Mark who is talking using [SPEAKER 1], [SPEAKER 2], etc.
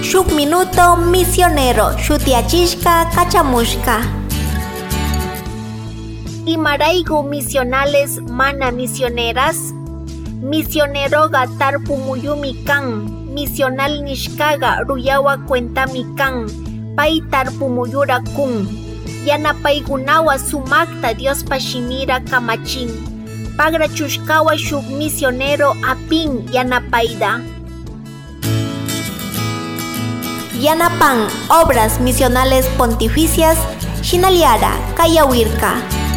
[SPEAKER 1] Shuk minuto misionero shutiachishka kachamushka.
[SPEAKER 2] Imaraigu misionales mana misioneras. Misioneroga tarpumuyumi kan. Misional nishkaga ruyawa cuentami kan. Pay tarpumuyura kun. Yanapaygunawa sumakta Dios pashimira kamachin. Pagrachushkawa shuk misionero apin yanapayda.
[SPEAKER 1] Yanapan obras misionales pontificias Shinaliara Kayawirka.